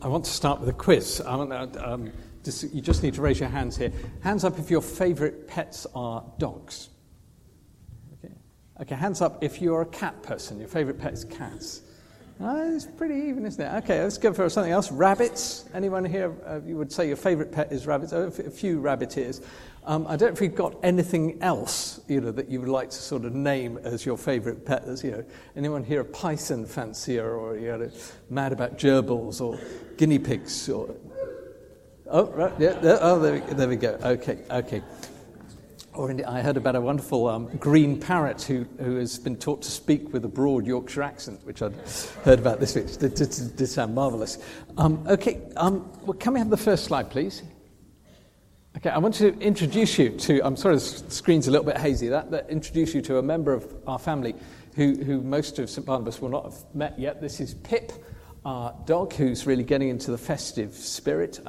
I want to start with a quiz. You just need to raise your hands here. Hands up if your favourite pets are dogs. Okay, hands up if you're a cat person. Your favourite pet is cats. It's pretty even, isn't it? Okay, let's go for something else. Rabbits. Anyone here, you would say your favourite pet is rabbits? Oh, a few rabbiteers. I don't know if you've got anything else, that you would like to sort of name as your favourite pet. As, anyone here a python fancier, or mad about gerbils or guinea pigs? Or right, yeah. There we go. Okay. Or indeed, I heard about a wonderful green parrot who has been taught to speak with a broad Yorkshire accent, which I'd heard about this week. It did sound marvellous. Well, can we have the first slide, please? Okay, I want to introduce you to, I'm sorry the screen's a little bit hazy, that introduce you to a member of our family who most of St Barnabas will not have met yet. This is Pip, our dog, who's really getting into the festive spirit.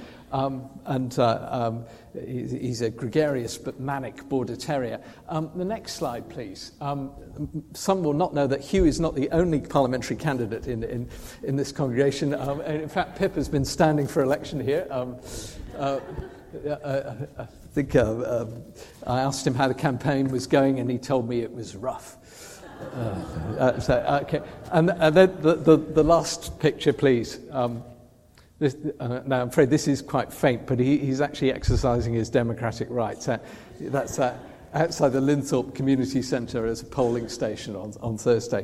He's a gregarious but manic border terrier. The next slide, please. Some will not know that Hugh is not the only parliamentary candidate in this congregation. In fact, Pip has been standing for election here. I think I asked him how the campaign was going, and he told me it was rough. Okay, and then the last picture, please. Now, I'm afraid this is quite faint, but he's actually exercising his democratic rights. That's outside the Linthorpe Community Centre as a polling station on Thursday.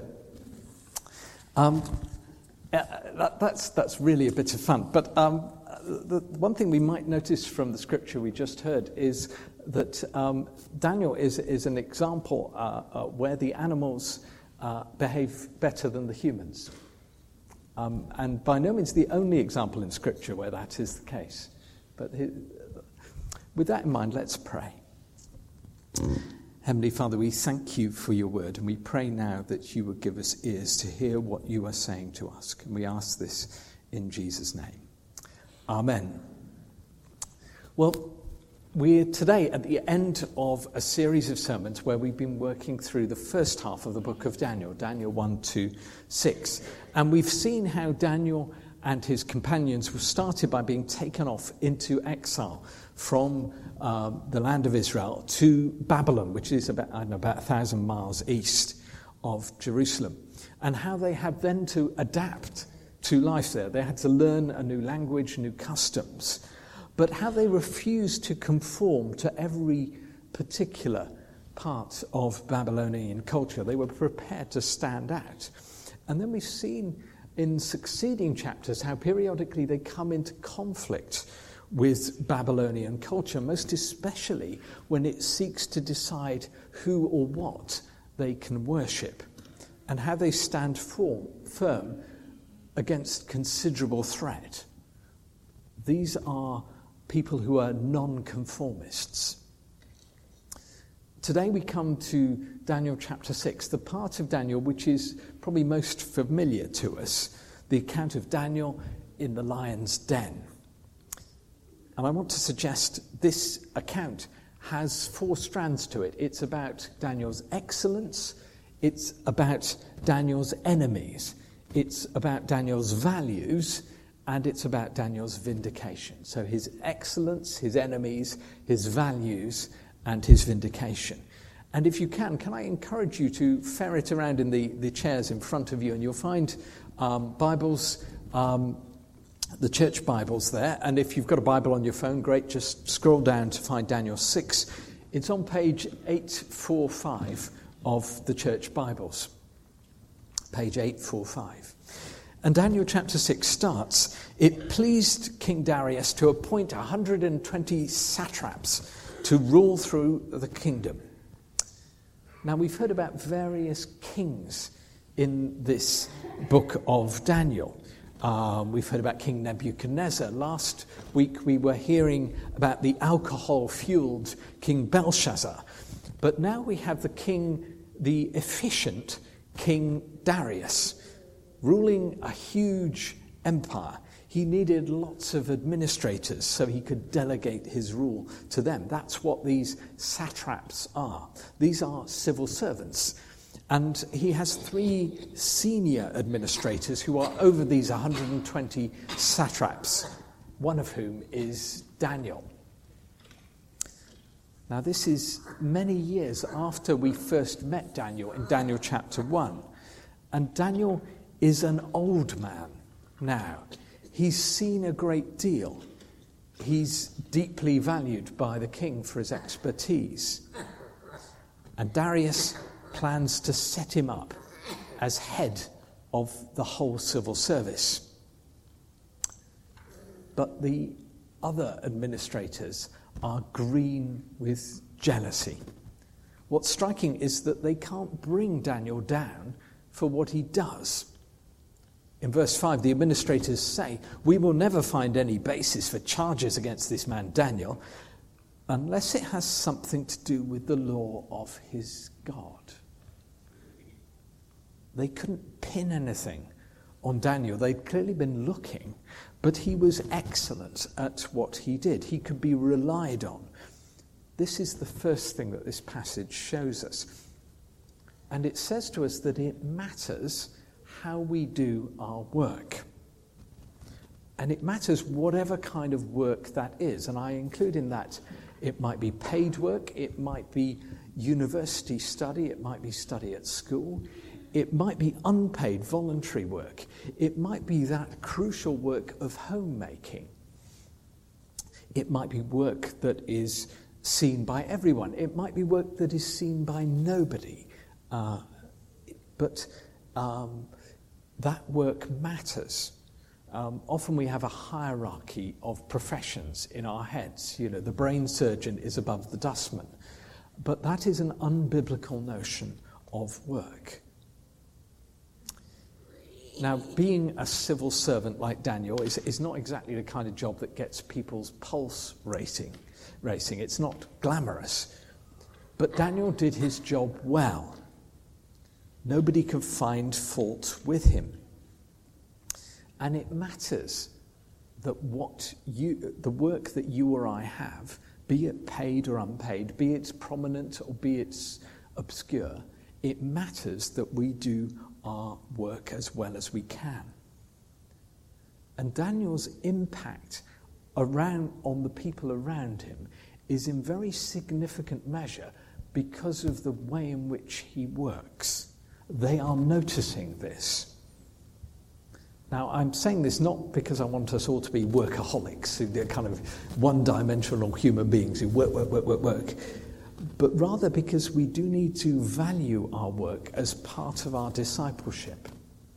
That's really a bit of fun. But the one thing we might notice from the scripture we just heard is that Daniel is an example where the animals behave better than the humans. And by no means the only example in Scripture where that is the case. But with that in mind, let's pray. Heavenly Father, we thank you for your word, and we pray now that you would give us ears to hear what you are saying to us. And we ask this in Jesus' name. Amen. Well, we're today at the end of a series of sermons where we've been working through the first half of the book of Daniel 1 to 6. And we've seen how Daniel and his companions were started by being taken off into exile from the land of Israel to Babylon, which is about 1,000 miles east of Jerusalem, and how they had then to adapt to life there. They had to learn a new language, new customs, but how they refused to conform to every particular part of Babylonian culture. They were prepared to stand out. And then we've seen in succeeding chapters how periodically they come into conflict with Babylonian culture, most especially when it seeks to decide who or what they can worship, and how they stand firm against considerable threat. These are people who are non-conformists. Today we come to Daniel chapter 6, the part of Daniel which is probably most familiar to us, the account of Daniel in the lion's den. And I want to suggest this account has 4 strands to it. It's about Daniel's excellence, it's about Daniel's enemies, it's about Daniel's values, and it's about Daniel's vindication. So his excellence, his enemies, his values, and his vindication. And if you can I encourage you to ferret around in the chairs in front of you, and you'll find Bibles, the church Bibles there. And if you've got a Bible on your phone, great, just scroll down to find Daniel 6. It's on page 845 of the church Bibles. Page 845. And Daniel chapter 6 starts, "It pleased King Darius to appoint 120 satraps to rule through the kingdom." Now, we've heard about various kings in this book of Daniel. We've heard about King Nebuchadnezzar. Last week we were hearing about the alcohol-fueled King Belshazzar. But now we have the efficient King Darius, ruling a huge empire. He needed lots of administrators so he could delegate his rule to them. That's what these satraps are. These are civil servants. And he has 3 senior administrators who are over these 120 satraps, one of whom is Daniel. Now, this is many years after we first met Daniel in Daniel chapter 1. And Daniel is an old man now. He's seen a great deal. He's deeply valued by the king for his expertise. And Darius plans to set him up as head of the whole civil service. But the other administrators are green with jealousy. What's striking is that they can't bring Daniel down for what he does. In verse 5, the administrators say, "We will never find any basis for charges against this man Daniel unless it has something to do with the law of his God." They couldn't pin anything on Daniel. They'd clearly been looking, but he was excellent at what he did. He could be relied on. This is the first thing that this passage shows us. And it says to us that it matters how we do our work. And it matters whatever kind of work that is. And I include in that, it might be paid work, it might be university study, it might be study at school, it might be unpaid voluntary work, it might be that crucial work of homemaking. It might be work that is seen by everyone. It might be work that is seen by nobody. But that work matters. Often we have a hierarchy of professions in our heads. You know, the brain surgeon is above the dustman. But that is an unbiblical notion of work. Now, being a civil servant like Daniel is not exactly the kind of job that gets people's pulse racing. It's not glamorous. But Daniel did his job well. Nobody could find fault with him. And it matters that the work that you or I have, be it paid or unpaid, be it prominent or be it obscure, it matters that we do our work as well as we can. And Daniel's impact on the people around him is in very significant measure because of the way in which he works. They are noticing this. Now, I'm saying this not because I want us all to be workaholics, who are kind of one-dimensional human beings who work, but rather because we do need to value our work as part of our discipleship.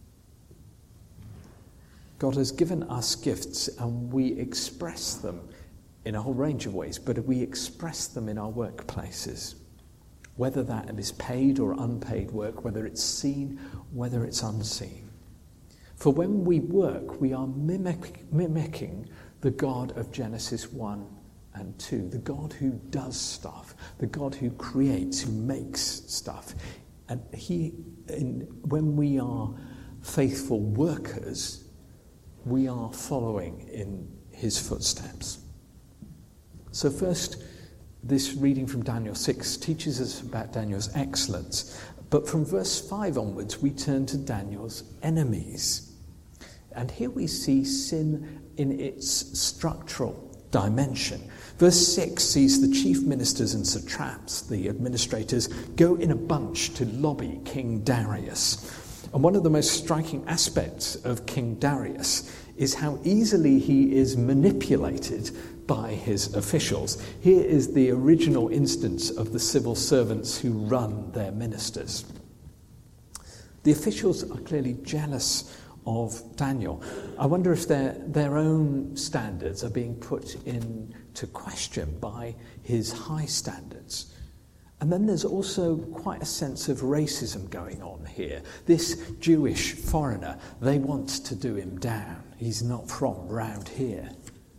God has given us gifts and we express them in a whole range of ways, but we express them in our workplaces. Whether that is paid or unpaid work, whether it's seen, whether it's unseen. For when we work, we are mimicking the God of Genesis 1 and 2, the God who does stuff, the God who creates, who makes stuff. And when we are faithful workers, we are following in his footsteps. So first, this reading from Daniel 6 teaches us about Daniel's excellence. But from verse 5 onwards, we turn to Daniel's enemies. And here we see sin in its structural dimension. Verse 6 sees the chief ministers and satraps, the administrators, go in a bunch to lobby King Darius. And one of the most striking aspects of King Darius is how easily he is manipulated by his officials. Here is the original instance of the civil servants who run their ministers. The officials are clearly jealous of Daniel. I wonder if their own standards are being put into question by his high standards. And then there's also quite a sense of racism going on here. This Jewish foreigner, they want to do him down. He's not from round here.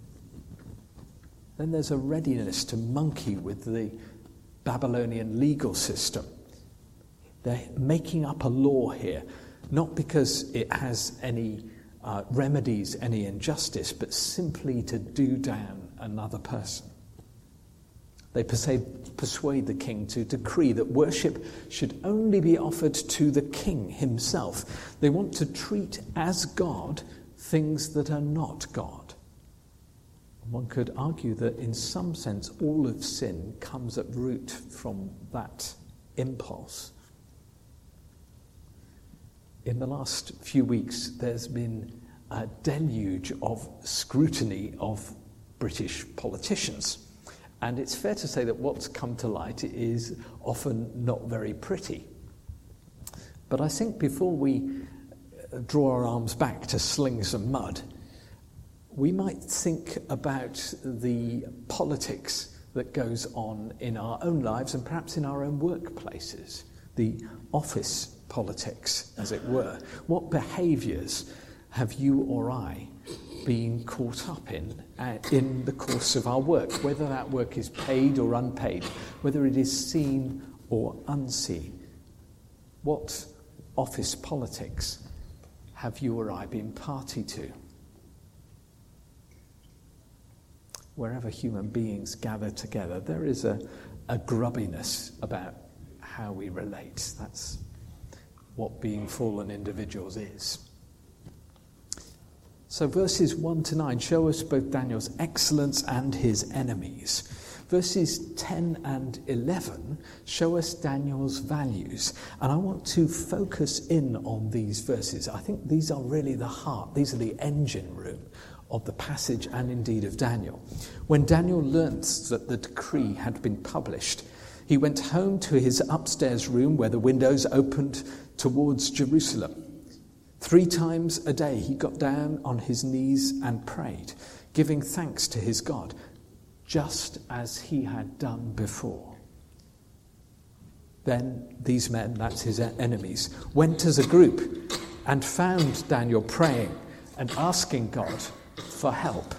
Then there's a readiness to monkey with the Babylonian legal system. They're making up a law here, not because it has any remedies, any injustice, but simply to do down another person. They persuade the king to decree that worship should only be offered to the king himself. They want to treat as God things that are not God. One could argue that in some sense all of sin comes at root from that impulse. In the last few weeks, there's been a deluge of scrutiny of British politicians. And it's fair to say that what's come to light is often not very pretty. But I think before we draw our arms back to sling some mud, we might think about the politics that goes on in our own lives and perhaps in our own workplaces, the office politics, as it were. What behaviours have you or I been caught up in the course of our work, whether that work is paid or unpaid, whether it is seen or unseen? What office politics have you or I been party to? Wherever human beings gather together, there is a grubbiness about how we relate. That's what being fallen individuals is. So verses 1 to 9 show us both Daniel's excellence and his enemies. Verses 10 and 11 show us Daniel's values. And I want to focus in on these verses. I think these are really the heart, these are the engine room of the passage and indeed of Daniel. When Daniel learnt that the decree had been published, he went home to his upstairs room where the windows opened towards Jerusalem. 3 times a day he got down on his knees and prayed, giving thanks to his God, just as he had done before. Then these men, that's his enemies, went as a group and found Daniel praying and asking God for help.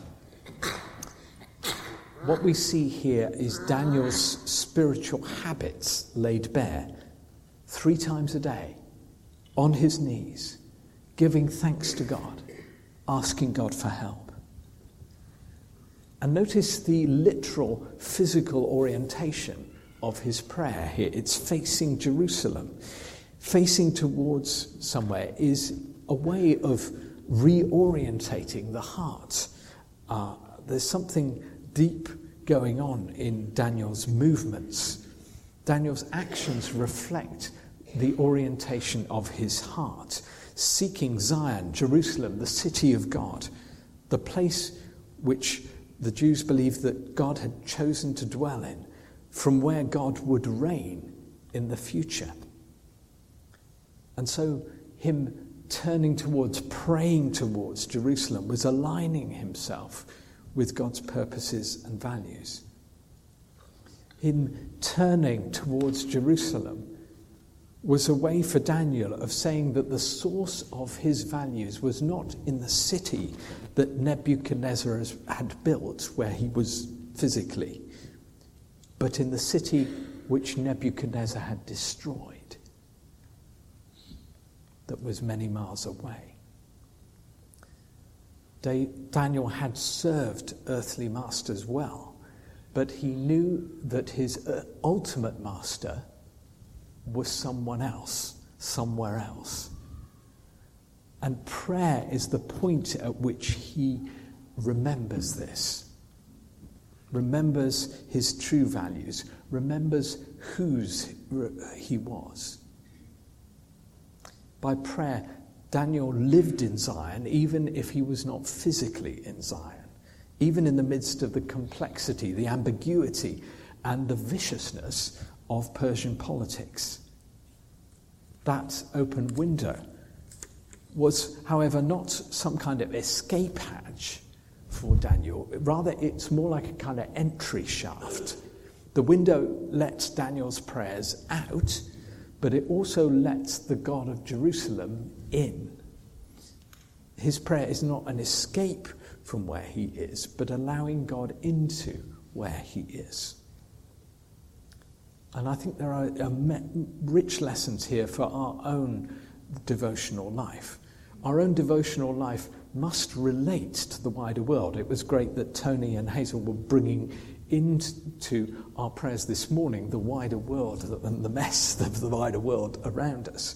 What we see here is Daniel's spiritual habits laid bare. 3 times a day, on his knees, giving thanks to God, asking God for help. And notice the literal physical orientation of his prayer here. It's facing Jerusalem. Facing towards somewhere is a way of reorientating the heart. There's something deep going on in Daniel's movements. Daniel's actions reflect the orientation of his heart, seeking Zion, Jerusalem, the city of God, the place which the Jews believed that God had chosen to dwell in, from where God would reign in the future. And so him turning towards, praying towards Jerusalem was aligning himself with God's purposes and values. Him turning towards Jerusalem was a way for Daniel of saying that the source of his values was not in the city that Nebuchadnezzar had built, where he was physically, but in the city which Nebuchadnezzar had destroyed, that was many miles away. Daniel had served earthly masters well, but he knew that his ultimate master was someone else, somewhere else. And prayer is the point at which he remembers this, remembers his true values, remembers whose he was. By prayer, Daniel lived in Zion, even if he was not physically in Zion, even in the midst of the complexity, the ambiguity, and the viciousness of Persian politics. That open window was, however, not some kind of escape hatch for Daniel. Rather, it's more like a kind of entry shaft. The window lets Daniel's prayers out, but it also lets the God of Jerusalem in. His prayer is not an escape from where he is, but allowing God into where he is. And I think there are rich lessons here for our own devotional life. Our own devotional life must relate to the wider world. It was great that Tony and Hazel were bringing into our prayers this morning the wider world and the mess of the wider world around us.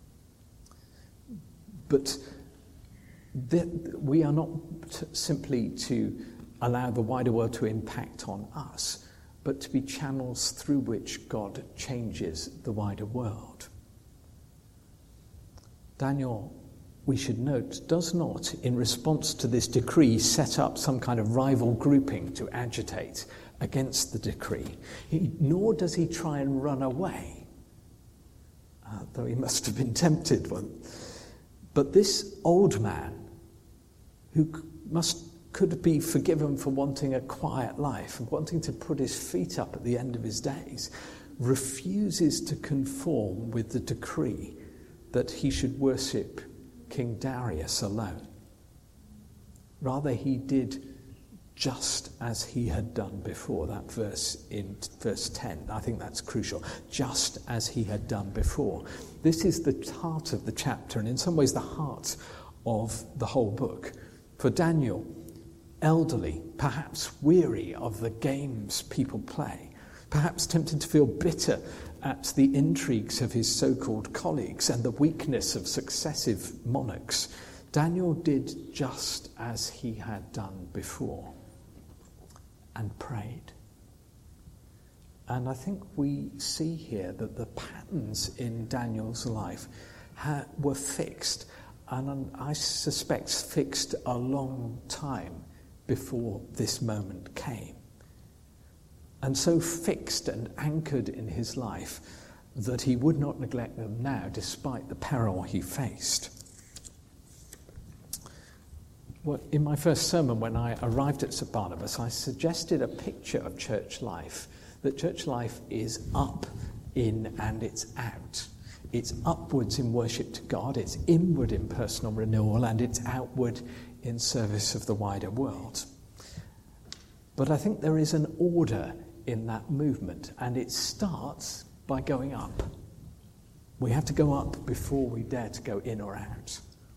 But we are not simply to allow the wider world to impact on us, but to be channels through which God changes the wider world. Daniel, we should note, does not, in response to this decree, set up some kind of rival grouping to agitate against the decree, nor does he try and run away, though he must have been tempted. But this old man, who could be forgiven for wanting a quiet life and wanting to put his feet up at the end of his days, refuses to conform with the decree that he should worship King Darius alone. Rather, he did just as he had done before. That verse in verse 10, I think that's crucial. Just as he had done before. This is the heart of the chapter, and in some ways the heart of the whole book. For Daniel, elderly, perhaps weary of the games people play, perhaps tempted to feel bitter at the intrigues of his so-called colleagues and the weakness of successive monarchs, Daniel did just as he had done before and prayed. And I think we see here that the patterns in Daniel's life were fixed, and I suspect fixed a long time before this moment came. And so fixed and anchored in his life that he would not neglect them now, despite the peril he faced. Well, in my first sermon, when I arrived at St Barnabas, I suggested a picture of church life, that church life is up, in, and it's out. It's upwards in worship to God, it's inward in personal renewal, and it's outward in service of the wider world. But I think there is an order in that movement, and it starts by going up. We have to go up before we dare to go in or out.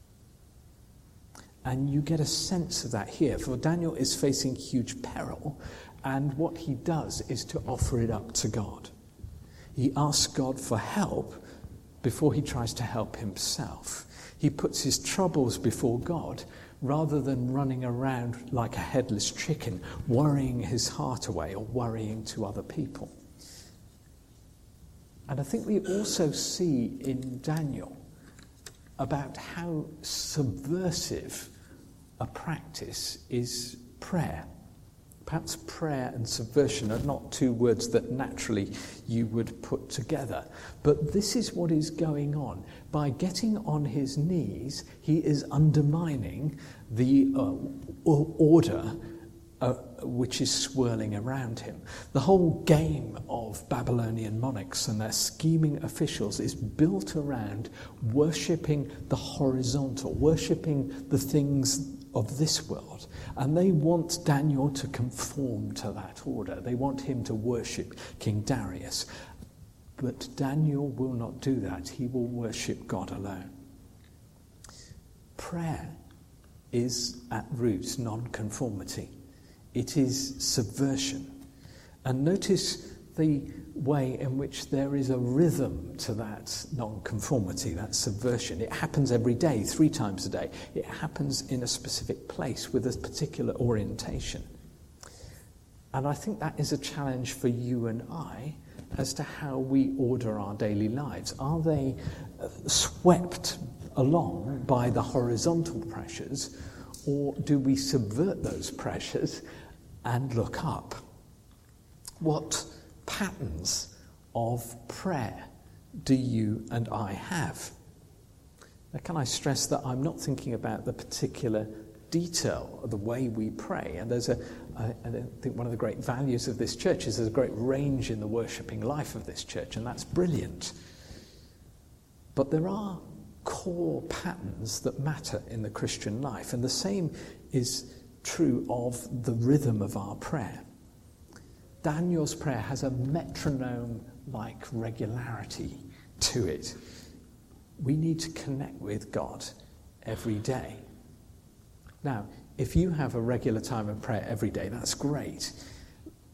And you get a sense of that here, for Daniel is facing huge peril, and what he does is to offer it up to God. He asks God for help before he tries to help himself. He puts his troubles before God rather than running around like a headless chicken, worrying his heart away or worrying to other people. And I think we also see in Daniel about how subversive a practice is prayer. Perhaps prayer and subversion are not two words that naturally you would put together. But this is what is going on. By getting on his knees, he is undermining the order which is swirling around him. The whole game of Babylonian monarchs and their scheming officials is built around worshipping the horizontal, worshipping the things of this world. And they want Daniel to conform to that order. They want him to worship King Darius. But Daniel will not do that. He will worship God alone. Prayer is at root non-conformity. It is subversion. And notice the way in which there is a rhythm to that non-conformity, that subversion. It happens every day, 3 times a day. It happens in a specific place with a particular orientation. And I think that is a challenge for you and I as to how we order our daily lives. Are they swept along by the horizontal pressures, or do we subvert those pressures and look up? What patterns of prayer do you and I have? Now, can I stress that I'm not thinking about the particular detail of the way we pray? And I think one of the great values of this church is there's a great range in the worshipping life of this church, and that's brilliant. But there are core patterns that matter in the Christian life, and the same is true of the rhythm of our prayer. Daniel's prayer has a metronome-like regularity to it. We need to connect with God every day. Now, if you have a regular time of prayer every day, that's great.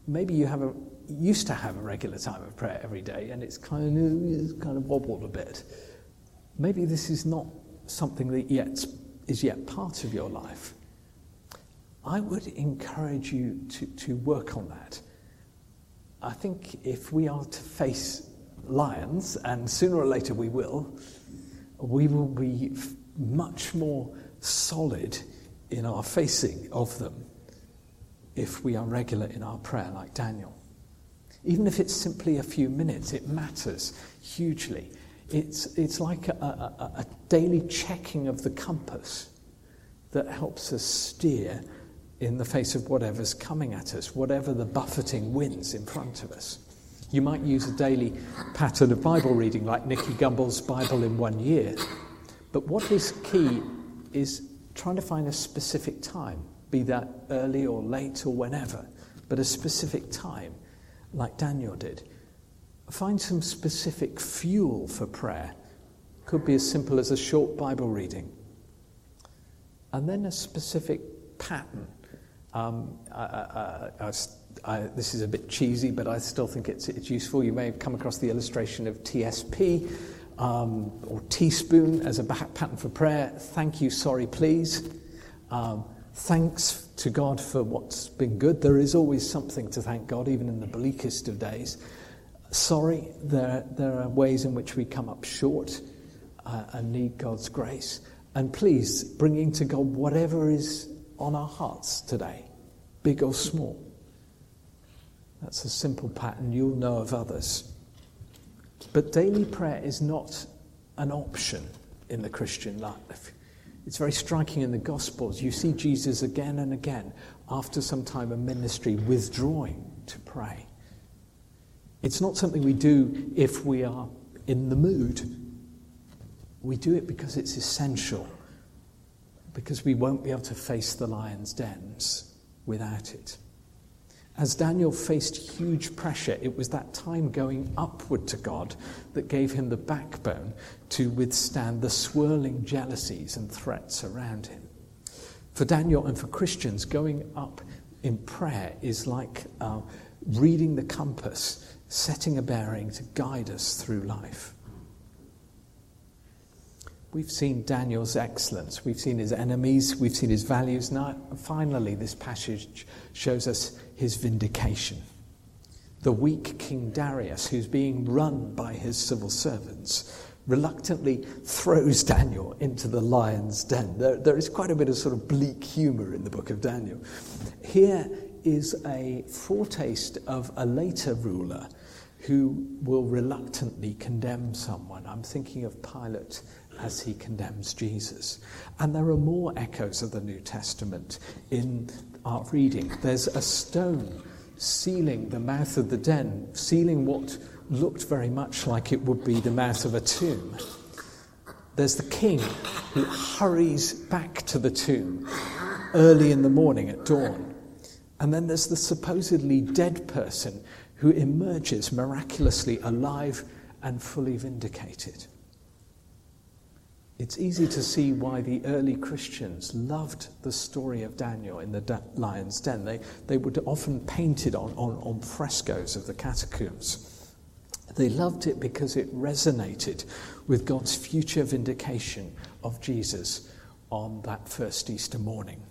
maybe you used to have a regular time of prayer every day, and it's kind of wobbled a bit. Maybe this is not something that is yet part of your life. I would encourage you to work on that. I think if we are to face lions, and sooner or later we will be much more solid in our facing of them if we are regular in our prayer like Daniel. Even if it's simply a few minutes, it matters hugely. It's like a daily checking of the compass that helps us steer in the face of whatever's coming at us, whatever the buffeting winds in front of us. You might use a daily pattern of Bible reading like Nicky Gumbel's Bible in 1 year. But what is key is trying to find a specific time, be that early or late or whenever, but a specific time, like Daniel did. Find some specific fuel for prayer. Could be as simple as a short Bible reading. And then a specific pattern. This is a bit cheesy, but I still think it's useful. You may have come across the illustration of TSP or teaspoon as a pattern for prayer. Thank you, sorry, please. Thanks to God for what's been good. There is always something to thank God, even in the bleakest of days. Sorry, there are ways in which we come up short and need God's grace. And please, bringing to God whatever is on our hearts today, big or small. That's a simple pattern. You'll know of others. But daily prayer is not an option in the Christian life. It's very striking in the Gospels. You see Jesus again and again, after some time of ministry, withdrawing to pray. It's not something we do if we are in the mood. We do it because it's essential, because we won't be able to face the lion's dens without it. As Daniel faced huge pressure, it was that time going upward to God that gave him the backbone to withstand the swirling jealousies and threats around him. For Daniel and for Christians, going up in prayer is like reading the compass, setting a bearing to guide us through life. We've seen Daniel's excellence, we've seen his enemies, we've seen his values. Now, finally, this passage shows us his vindication. The weak King Darius, who's being run by his civil servants, reluctantly throws Daniel into the lion's den. There is quite a bit of sort of bleak humour in the book of Daniel. Here is a foretaste of a later ruler who will reluctantly condemn someone. I'm thinking of Pilate as he condemns Jesus. And there are more echoes of the New Testament in our reading. There's a stone sealing the mouth of the den, sealing what looked very much like it would be the mouth of a tomb. There's the king who hurries back to the tomb early in the morning at dawn. And then there's the supposedly dead person who emerges miraculously alive and fully vindicated. It's easy to see why the early Christians loved the story of Daniel in the lion's den. They would often paint it on frescoes of the catacombs. They loved it because it resonated with God's future vindication of Jesus on that first Easter morning.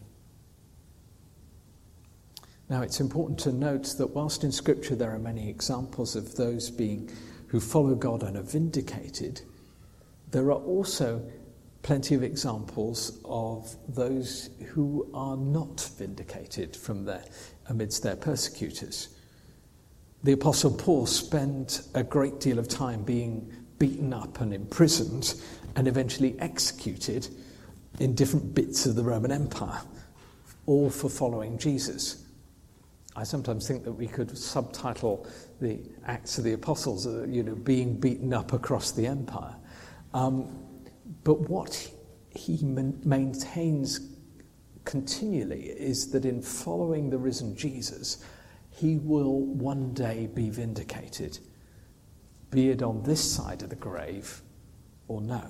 Now, it's important to note that whilst in Scripture there are many examples of those who follow God and are vindicated, there are also plenty of examples of those who are not vindicated amidst their persecutors. The Apostle Paul spent a great deal of time being beaten up and imprisoned and eventually executed in different bits of the Roman Empire, all for following Jesus. I sometimes think that we could subtitle the Acts of the Apostles, being beaten up across the empire. But what he maintains continually is that in following the risen Jesus, he will one day be vindicated, be it on this side of the grave or no.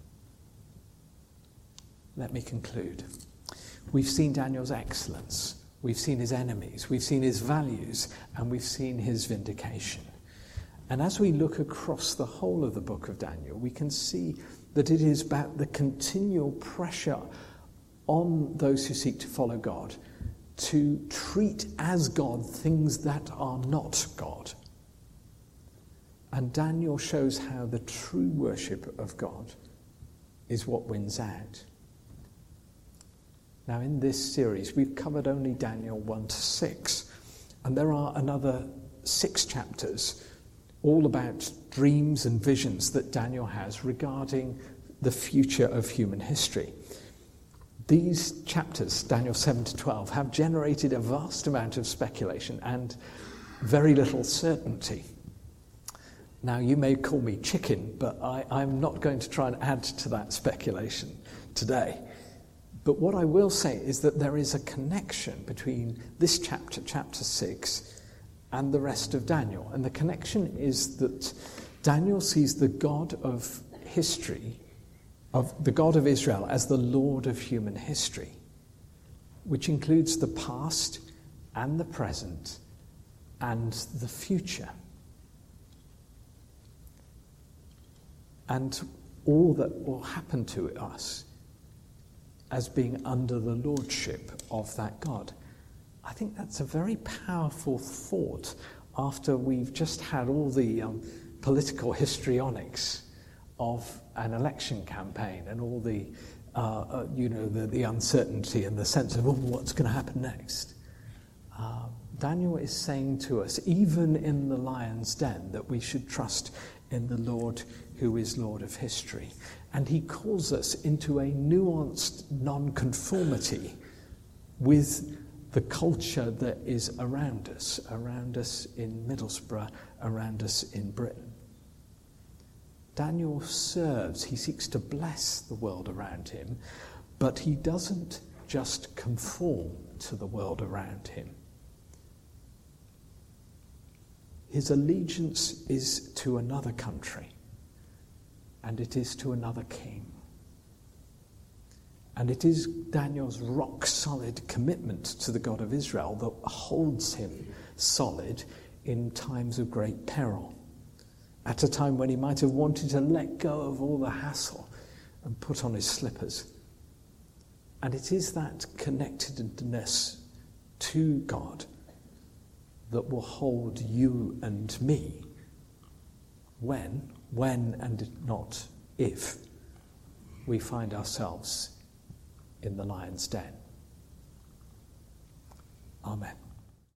Let me conclude. We've seen Daniel's excellence. We've seen his enemies, we've seen his values, and we've seen his vindication. And as we look across the whole of the book of Daniel, we can see that it is about the continual pressure on those who seek to follow God to treat as God things that are not God. And Daniel shows how the true worship of God is what wins out. Now, in this series, we've covered only Daniel 1 to 6, and there are another 6 chapters all about dreams and visions that Daniel has regarding the future of human history. These chapters, Daniel 7 to 12, have generated a vast amount of speculation and very little certainty. Now, you may call me chicken, but I'm not going to try and add to that speculation today. But what I will say is that there is a connection between this chapter, chapter 6, and the rest of Daniel. And the connection is that Daniel sees the God of history, of the God of Israel, as the Lord of human history, which includes the past and the present and the future. And all that will happen to us as being under the lordship of that God. I think that's a very powerful thought after we've just had all the political histrionics of an election campaign and all the uncertainty and the sense of what's going to happen next. Daniel is saying to us, even in the lion's den, that we should trust in the Lord who is Lord of history. And he calls us into a nuanced non-conformity with the culture that is around us in Middlesbrough, around us in Britain. Daniel serves, he seeks to bless the world around him, but he doesn't just conform to the world around him. His allegiance is to another country, and it is to another king. And it is Daniel's rock-solid commitment to the God of Israel that holds him solid in times of great peril. At a time when he might have wanted to let go of all the hassle and put on his slippers. And it is that connectedness to God that will hold you and me when and not if we find ourselves in the lion's den. Amen.